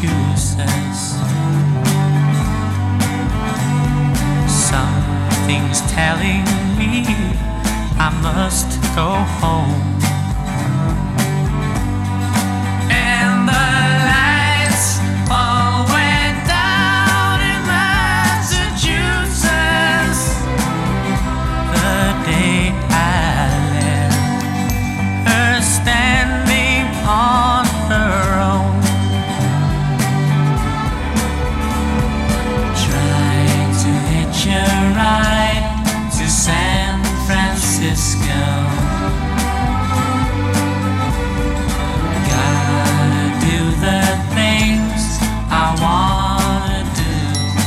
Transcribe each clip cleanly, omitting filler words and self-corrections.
Massachusetts. Something's telling me I must go home. And the lights all went down in Massachusetts the day I left her standing on her own, trying to hitch a ride to San Francisco. Gotta do the things I wanna do.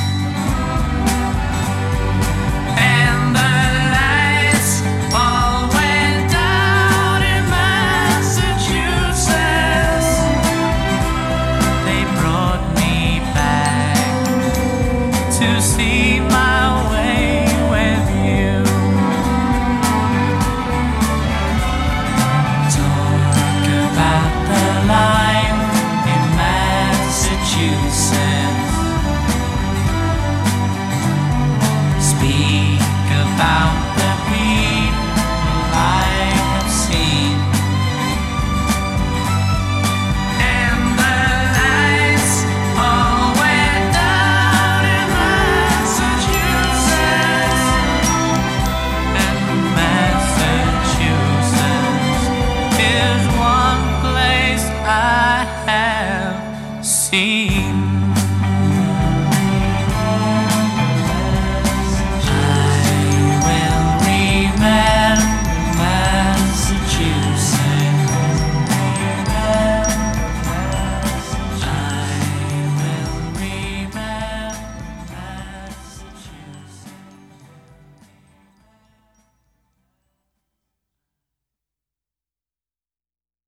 And the lights all went down in Massachusetts. They brought me back to see my way with you. Talk about the life in Massachusetts.